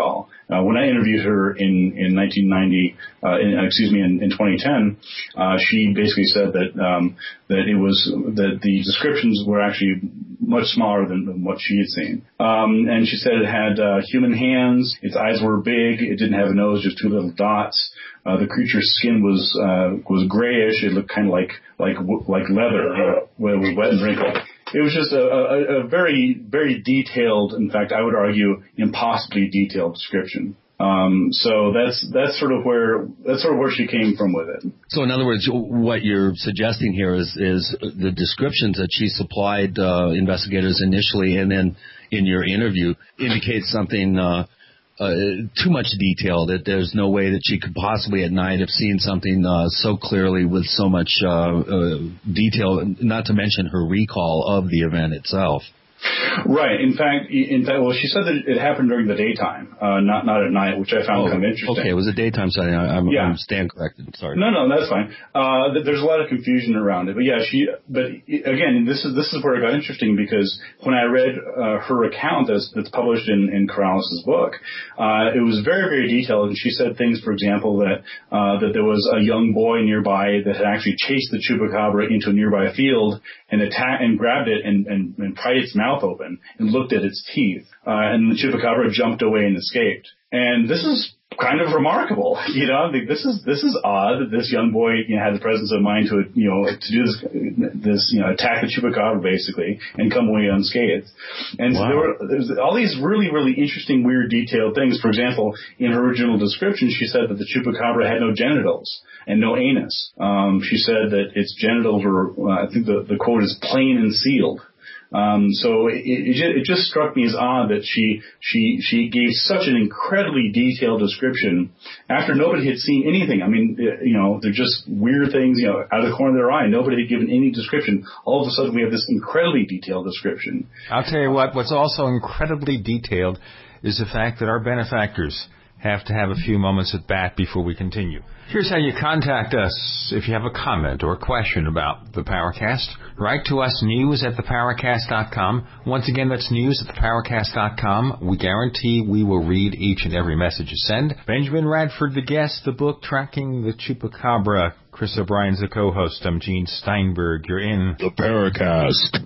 Uh, when I interviewed her in, in nineteen ninety, uh, in, excuse me, in, in twenty ten, uh, she basically said that, um, that it was, that the descriptions were actually much smaller than, than what she had seen. Um, and she said it had, uh, human hands, its eyes were big, it didn't have a nose, just two little dots. Uh, the creature's skin was, uh, was grayish, it looked kind of like, like, like leather, uh, when it was wet and wrinkled. It was just a, a, a very, very detailed, in fact, I would argue, impossibly detailed description. Um, so that's, that's sort of where, that's sort of where she came from with it. So in other words, what you're suggesting here is, is the descriptions that she supplied, uh, investigators initially and then in your interview indicates something, uh, Uh, too much detail that there's no way that she could possibly at night have seen something uh, so clearly with so much uh, uh, detail, not to mention her recall of the event itself. Right. In fact, in fact, well, she said that it happened during the daytime, uh, not not at night, which I found oh, kind of interesting. Okay, it was a daytime setting. I, I'm, yeah. I'm stand corrected. Sorry. No, no, that's fine. Uh, there's a lot of confusion around it, but yeah, she. But again, this is this is where it got interesting because when I read uh, her account that's, that's published in in Corrales' book, uh, it was very very detailed, and she said things, for example, that uh, that there was a young boy nearby that had actually chased the chupacabra into a nearby field and attacked and grabbed it and, and, and pried its mouth open and looked at its teeth, uh, and the chupacabra jumped away and escaped. And this is kind of remarkable, you know. This is this is odd that this young boy, you know, had the presence of mind to, you know, to do this, this, you know, attack the chupacabra basically and come away unscathed. And wow. so there were there's all these really really interesting, weird, detailed things. For example, in her original description, she said that the chupacabra had no genitals and no anus. Um, she said that its genitals were, uh, I think the the quote is plain and sealed. Um, so it, it, just, it just struck me as odd that she, she, she gave such an incredibly detailed description after nobody had seen anything. I mean, you know, they're just weird things, you know, out of the corner of their eye. Nobody had given any description. All of a sudden we have this incredibly detailed description. I'll tell you what, what's also incredibly detailed is the fact that our benefactors have to have a few moments at bat before we continue. Here's how you contact us if you have a comment or question about the Paracast. Write to us, news at the paracast dot com. Once again, that's news at the paracast dot com. We guarantee we will read each and every message you send. Benjamin Radford, the guest, the book, Tracking the Chupacabra. Chris O'Brien's the co-host. I'm Gene Steinberg. You're in the Paracast.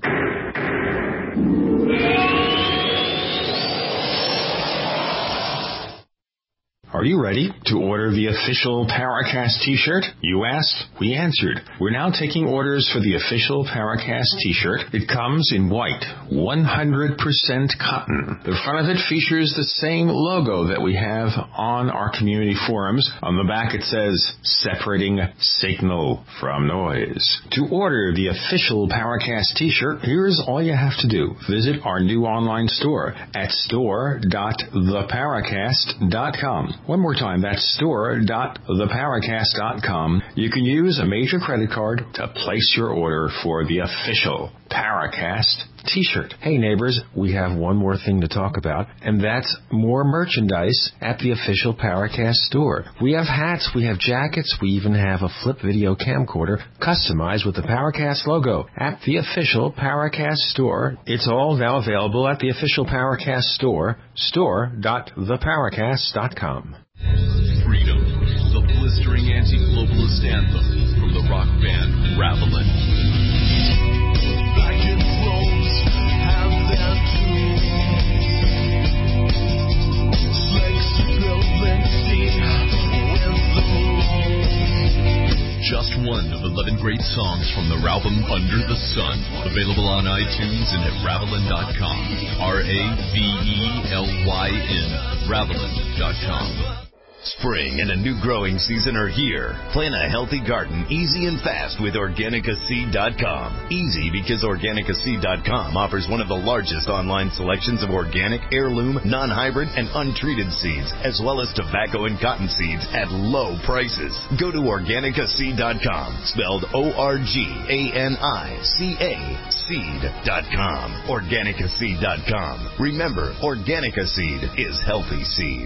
Are you ready to order the official Paracast t-shirt? You asked, we answered. We're now taking orders for the official Paracast t-shirt. It comes in white, one hundred percent cotton. The front of it features the same logo that we have on our community forums. On the back it says, separating signal from noise. To order the official Paracast t-shirt, here's all you have to do. Visit our new online store at store dot the paracast dot com. One more time, that's store dot the paracast dot com. You can use a major credit card to place your order for the official Paracast t-shirt. Hey neighbors, we have one more thing to talk about, and that's more merchandise at the official Paracast store. We have hats, we have jackets, we even have a flip video camcorder customized with the Paracast logo at the official Paracast store. It's all now available at the official Paracast store, store dot the paracast dot com. Freedom, the blistering anti-globalist anthem from the rock band Ravelin. Back in Rose, have their tomb. Legs to building steam with the moon. Just one of eleven great songs from the album Under the Sun. Available on iTunes and at Ravelin dot com. R A V E L Y N. Ravelin dot com. Spring and a new growing season are here. Plant a healthy garden easy and fast with Organica Seed dot com. Easy because Organica Seed dot com offers one of the largest online selections of organic, heirloom, non-hybrid, and untreated seeds, as well as tobacco and cotton seeds at low prices. Go to Organica Seed dot com, spelled O R G A N I C A, seed dot com. Organica Seed dot com. Remember, Organica Seed is healthy seed.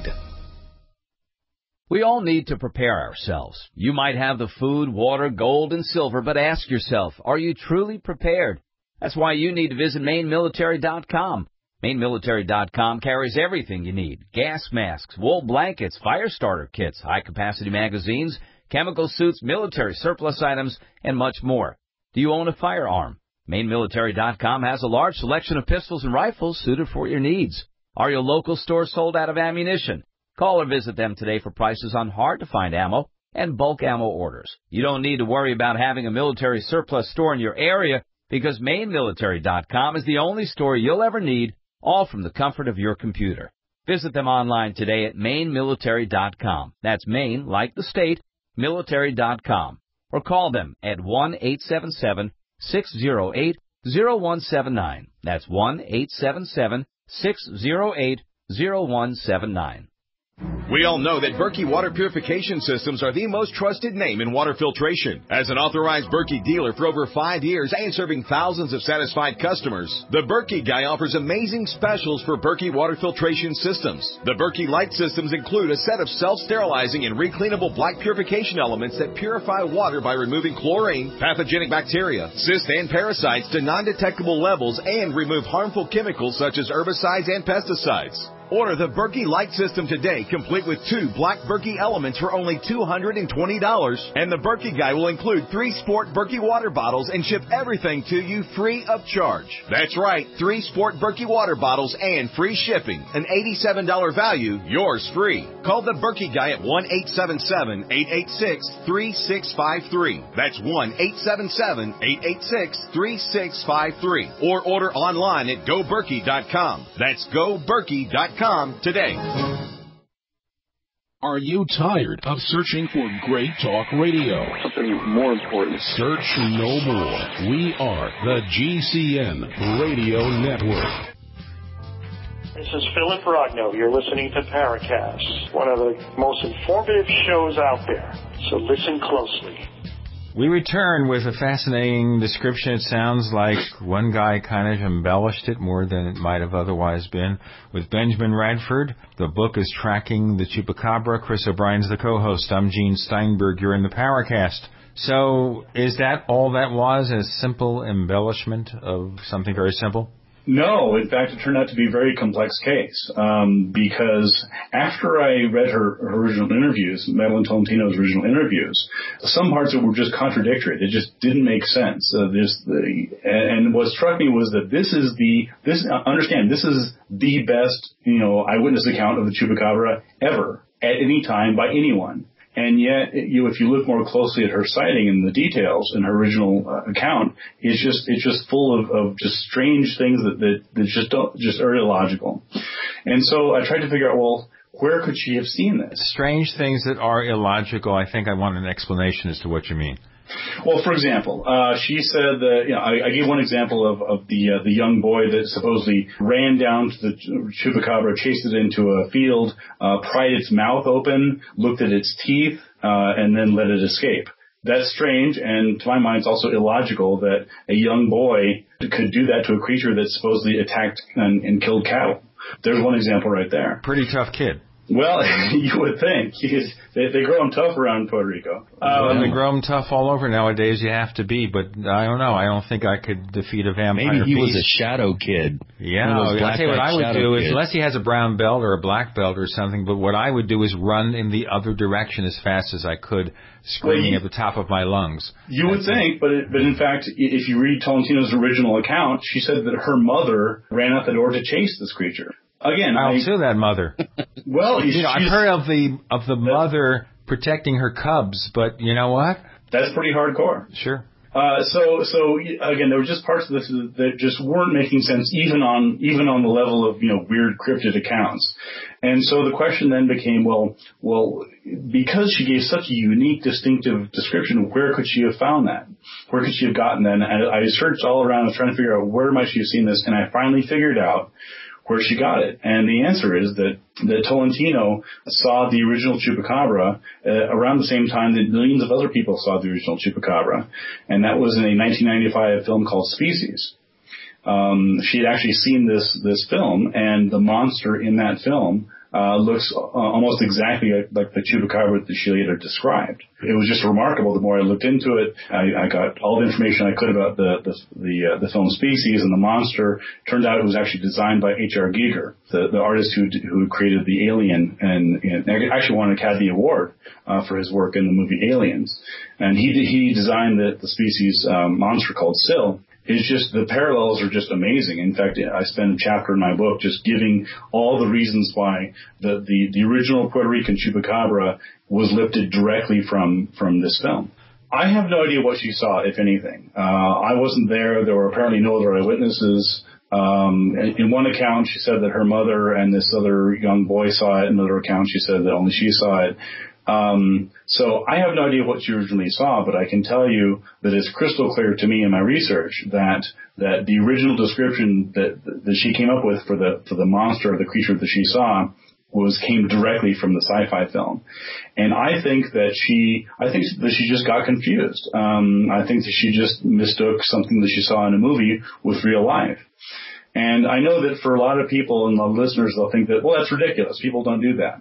We all need to prepare ourselves. You might have the food, water, gold, and silver, but ask yourself, are you truly prepared? That's why you need to visit Maine Military dot com. Maine Military dot com carries everything you need. Gas masks, wool blankets, fire starter kits, high-capacity magazines, chemical suits, military surplus items, and much more. Do you own a firearm? Maine Military dot com has a large selection of pistols and rifles suited for your needs. Are your local stores sold out of ammunition? Call or visit them today for prices on hard-to-find ammo and bulk ammo orders. You don't need to worry about having a military surplus store in your area because Maine Military dot com is the only store you'll ever need, all from the comfort of your computer. Visit them online today at Maine Military dot com. That's Maine, like the state, Military dot com. Or call them at one eight seven seven, six zero eight, zero one seven nine. That's one eight seven seven, six zero eight, zero one seven nine. We all know that Berkey Water Purification Systems are the most trusted name in water filtration. As an authorized Berkey dealer for over five years and serving thousands of satisfied customers, the Berkey Guy offers amazing specials for Berkey Water Filtration Systems. The Berkey Light Systems include a set of self-sterilizing and recleanable black purification elements that purify water by removing chlorine, pathogenic bacteria, cysts, and parasites to non-detectable levels and remove harmful chemicals such as herbicides and pesticides. Order the Berkey Light System today, complete with two black Berkey elements for only two hundred twenty dollars. And the Berkey Guy will include three Sport Berkey water bottles and ship everything to you free of charge. That's right, three Sport Berkey water bottles and free shipping. An eighty-seven dollars value, yours free. Call the Berkey Guy at one eight seven seven, eight eight six, three six five three. That's one eight seven seven, eight eight six, three six five three. Or order online at go berkey dot com. That's go berkey dot com today. Are you tired of searching for great talk radio? Something more important. Search no more. We are the G C N Radio Network. This is Philip Rogno. You're listening to Paracast, one of the most informative shows out there. So listen closely. We return with a fascinating description. It sounds like one guy kind of embellished it more than it might have otherwise been. With Benjamin Radford, the book is Tracking the Chupacabra. Chris O'Brien's the co-host. I'm Gene Steinberg. You're in the Paracast. So is that all that was, a simple embellishment of something very simple? No, in fact, it turned out to be a very complex case, um, because after I read her, her original interviews, Madeline Tolentino's original interviews, some parts of it were just contradictory. They just didn't make sense. Uh, this, the, and what struck me was that this is the, this, understand, this is the best, you know, eyewitness account of the Chupacabra ever, at any time, by anyone. And yet, you know, if you look more closely at her sighting and the details in her original uh, account, it's just it's just full of, of just strange things that, that, that just don't just are illogical. And so I tried to figure out, well, where could she have seen this? Strange things that are illogical. I think I want an explanation as to what you mean. Well, for example, uh, she said that, you know, I, I gave one example of, of the uh, the young boy that supposedly ran down to the Chupacabra, chased it into a field, uh, pried its mouth open, looked at its teeth, uh, and then let it escape. That's strange, and to my mind, it's also illogical that a young boy could do that to a creature that supposedly attacked and, and killed cattle. There's one example right there. Pretty tough kid. Well, you would think. They, they grow them tough around Puerto Rico. Well, Um, they grow them tough all over nowadays. You have to be, but I don't know. I don't think I could defeat a vampire. Maybe he beast. was a shadow kid. Yeah, I'll tell you what I would do is, unless he has a brown belt or a black belt or something, but what I would do is run in the other direction as fast as I could, screaming well, you, at the top of my lungs. You would think, but it, but in fact, if you read Tolentino's original account, she said that her mother ran out the door to chase this creature. Again, I'll I, sue that mother. Well, you know, I've heard of the of the mother protecting her cubs, but you know what? That's pretty hardcore. Sure. Uh, so, so again, there were just parts of this that just weren't making sense, even on even on the level of, you know, weird cryptid accounts. And so the question then became, well, well, because she gave such a unique, distinctive description, where could she have found that? Where could she have gotten that? And I, I searched all around, I was trying to figure out where might she have seen this, and I finally figured out where she got it. And the answer is that, that Tolentino saw the original Chupacabra uh, around the same time that millions of other people saw the original Chupacabra. And that was in a nineteen ninety-five film called Species. Um, she had actually seen this, this film, and the monster in that film uh, looks uh, almost exactly like, like the chupacabra that she later described. It was just remarkable. The more I looked into it, I, I got all the information I could about the the the, uh, the film species and the monster. Turned out it was actually designed by H R Giger, the, the artist who who created the Alien, and, and actually won an Academy Award uh, for his work in the movie Aliens. And he he designed the, the species um, monster called Syl. It's just, the parallels are just amazing. In fact, I spend a chapter in my book just giving all the reasons why the, the, the original Puerto Rican chupacabra was lifted directly from, from this film. I have no idea what she saw, if anything. Uh, I wasn't there. There were apparently no other eyewitnesses. Um, in one account, she said that her mother and this other young boy saw it. In another account, she said that only she saw it. Um, so I have no idea what she originally saw, but I can tell you that it's crystal clear to me in my research that that the original description that that she came up with for the for the monster or the creature that she saw was came directly from the sci-fi film. And I think that she I think that she just got confused. Um, I think that she just mistook something that she saw in a movie with real life. And I know that for a lot of people and the listeners, they'll think that, well, that's ridiculous. People don't do that.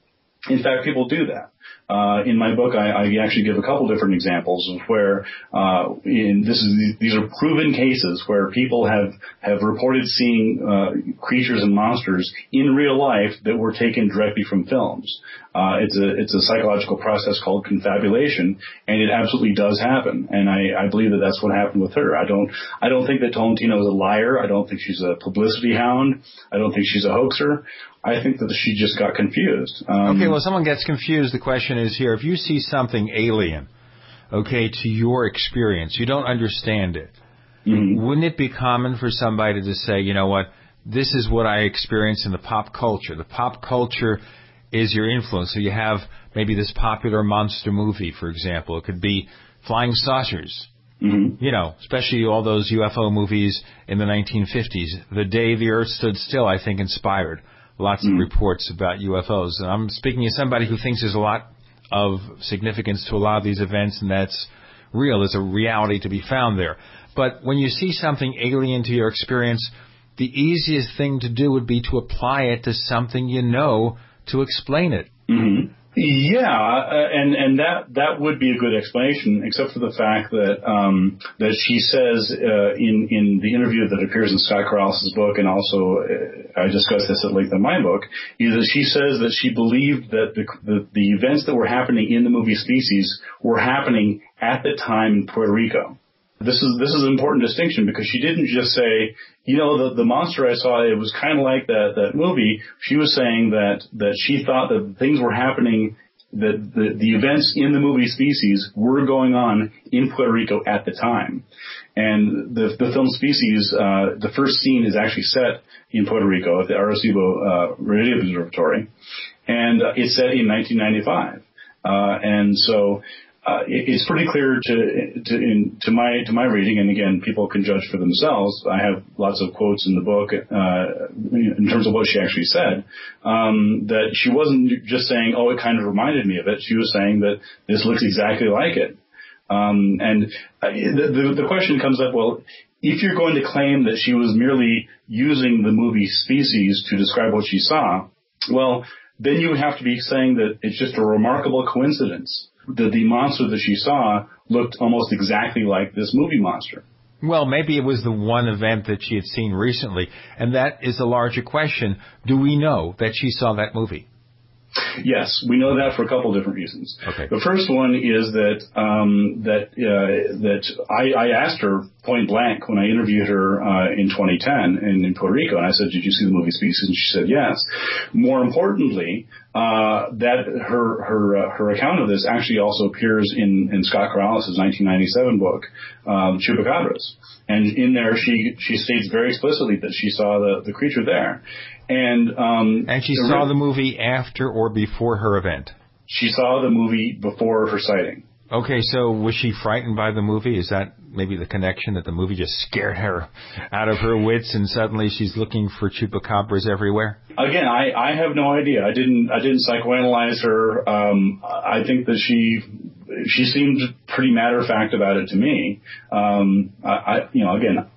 In fact, people do that. Uh, in my book, I, I actually give a couple different examples of where, uh, in this is, these are proven cases where people have, have reported seeing, uh, creatures and monsters in real life that were taken directly from films. Uh, it's a, it's a psychological process called confabulation, and it absolutely does happen. And I, I believe that that's what happened with her. I don't, I don't think that Tolentino is a liar. I don't think she's a publicity hound. I don't think she's a hoaxer. I think that she just got confused. Um, okay, well, someone gets confused. The question is here, if you see something alien, okay, to your experience, you don't understand it, mm-hmm. wouldn't it be common for somebody to say, you know what, this is what I experience in the pop culture. The pop culture is your influence. So you have maybe this popular monster movie, for example. It could be Flying Saucers. Mm-hmm. You know, especially all those U F O movies in the nineteen fifties. The Day the Earth Stood Still, I think, inspired lots mm. of reports about U F Os. And I'm speaking as somebody who thinks there's a lot of significance to a lot of these events, and that's real. There's a reality to be found there. But when you see something alien to your experience, the easiest thing to do would be to apply it to something you know to explain it. Mm-hmm. Yeah, uh, and and that that would be a good explanation, except for the fact that um, that she says uh, in in the interview that appears in Scott Corrales' book, and also uh, I discussed this at length in my book, is that she says that she believed that the, the the events that were happening in the movie Species were happening at the time in Puerto Rico. This is this is an important distinction, because she didn't just say, you know, the, the monster I saw, it was kind of like that, that movie. She was saying that, that she thought that things were happening, that the, the events in the movie Species were going on in Puerto Rico at the time. And the, the film Species, uh, the first scene is actually set in Puerto Rico at the Arecibo uh, Radio Observatory. And uh, it's set in nineteen ninety-five. Uh, and so... Uh, it, it's pretty clear to to, in, to my to my reading, and again, people can judge for themselves. I have lots of quotes in the book uh, in terms of what she actually said. Um, that she wasn't just saying, "Oh, it kind of reminded me of it." She was saying that this looks exactly like it. Um, and uh, the, the the question comes up: well, if you're going to claim that she was merely using the movie Species to describe what she saw, well, then you would have to be saying that it's just a remarkable coincidence that the monster that she saw looked almost exactly like this movie monster. Well, maybe it was the one event that she had seen recently, and that is the larger question. Do we know that she saw that movie? Yes, we know that for a couple of different reasons. Okay. The first one is that um, that uh, that I, I asked her point blank when I interviewed her uh, in twenty ten in, in Puerto Rico, and I said, "Did you see the movie Species?" And she said, "Yes." More importantly, uh, that her her uh, her account of this actually also appears in, in Scott Corrales' nineteen ninety-seven book, um, Chupacabras, and in there she she states very explicitly that she saw the, the creature there. And um, and she saw the movie after or before her event? She saw the movie before her sighting. Okay, so was she frightened by the movie? Is that maybe the connection, that the movie just scared her out of her wits and suddenly she's looking for chupacabras everywhere? Again, I, I have no idea. I didn't I didn't psychoanalyze her. Um, I think that she she seemed pretty matter of fact about it to me. Um, I, I you know again.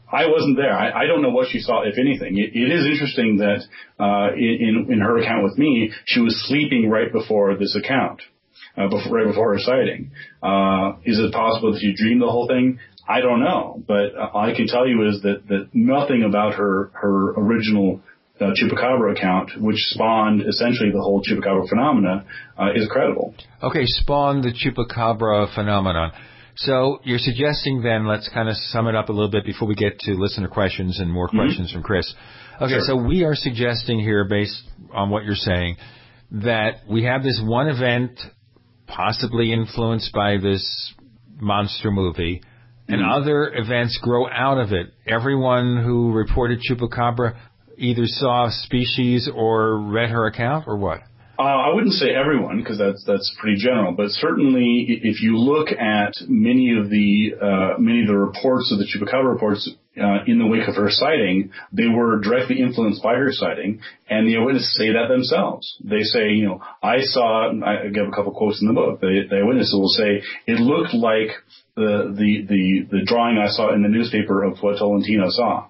I wasn't there. I, I don't know what she saw, if anything. It, it is interesting that uh, in, in her account with me, she was sleeping right before this account, uh, before, right before her sighting. Uh, is it possible that she dreamed the whole thing? I don't know. But uh, all I can tell you is that, that nothing about her, her original uh, Chupacabra account, which spawned essentially the whole Chupacabra phenomena, uh, is credible. Okay, spawned the Chupacabra phenomenon. So you're suggesting then, let's kind of sum it up a little bit before we get to listener questions and more mm-hmm. questions from Chris. Okay, sure. So we are suggesting here, based on what you're saying, that we have this one event possibly influenced by this monster movie, mm-hmm. and other events grow out of it. Everyone who reported Chupacabra either saw a species or read her account, or what? Uh, I wouldn't say everyone, because that's that's pretty general, but certainly if you look at many of the uh, many of the reports of the Chupacabra reports uh, in the wake of her sighting, they were directly influenced by her sighting, and the eyewitnesses say that themselves. They say, you know, I saw. I give a couple quotes in the book. The, the eyewitnesses will say it looked like the the the the drawing I saw in the newspaper of what Tolentino saw.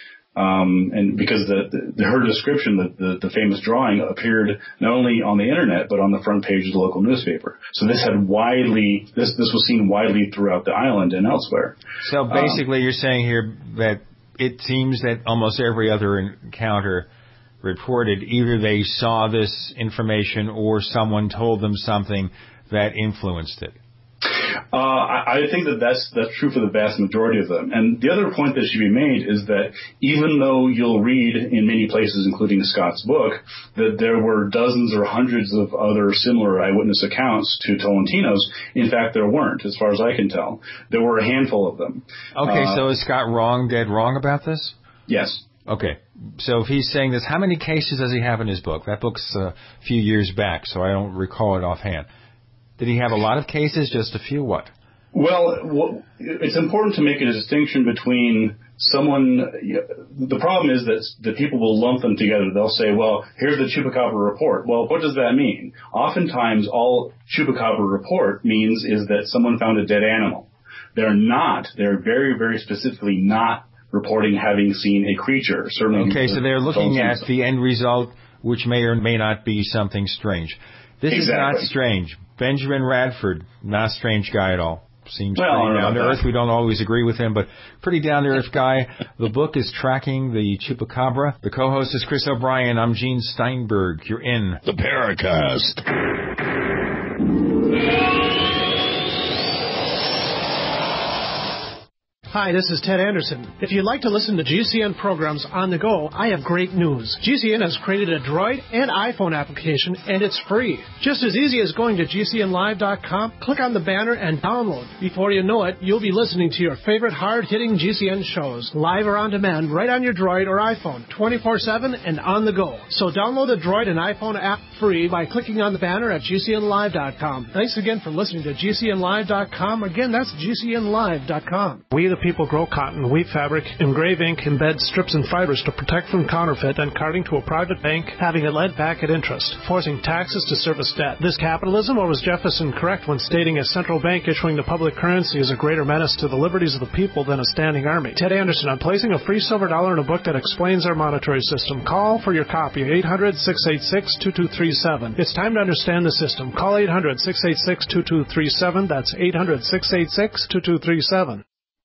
Um, and because the, the her description, the, the, the famous drawing, appeared not only on the internet but on the front page of the local newspaper. So this had widely this this was seen widely throughout the island and elsewhere. So basically, um, you're saying here that it seems that almost every other encounter reported, either they saw this information or someone told them something that influenced it. Uh, I, I think that that's, that's true for the vast majority of them. And the other point that should be made is that even though you'll read in many places, including Scott's book, that there were dozens or hundreds of other similar eyewitness accounts to Tolentino's, in fact, there weren't, as far as I can tell. There were a handful of them. Okay, uh, so is Scott wrong, dead wrong about this? Yes. Okay, so if he's saying this, how many cases does he have in his book? That book's a few years back, so I don't recall it offhand. Did he have a lot of cases, just a few? What? Well, it's important to make a distinction between someone. The problem is that that people will lump them together. They'll say, well, here's the Chupacabra report. Well, what does that mean? Oftentimes, all Chupacabra report means is that someone found a dead animal. They're not. They're very, very specifically not reporting having seen a creature. Certainly. Okay, so they're looking at the end result, which may or may not be something strange. This exactly. is not strange. Benjamin Radford, not a strange guy at all. Seems well, pretty down to earth. We don't always agree with him, but pretty down to earth guy. The book is Tracking the Chupacabra. The co-host is Chris O'Brien. I'm Gene Steinberg. You're in the Paracast. Hi, this is Ted Anderson. If you'd like to listen to G C N programs on the go, I have great news. G C N has created a Droid and iPhone application, and it's free. Just as easy as going to G C N live dot com, click on the banner, and download. Before you know it, you'll be listening to your favorite hard-hitting G C N shows, live or on demand, right on your Droid or iPhone, twenty-four seven and on the go. So download the Droid and iPhone app free by clicking on the banner at G C N live dot com. Thanks again for listening to G C N live dot com. Again, that's G C N live dot com. We the people grow cotton, weave fabric, engrave ink, embed strips and fibers to protect from counterfeit and carting to a private bank, having it lent back at interest, forcing taxes to service debt. This capitalism, or was Jefferson correct when stating a central bank issuing the public currency is a greater menace to the liberties of the people than a standing army? Ted Anderson, I'm placing a free silver dollar in a book that explains our monetary system. Call for your copy, eight hundred, six eight six, two two three seven. It's time to understand the system. Call eight hundred, six eight six, two two three seven. That's eight hundred, six eight six, two two three seven.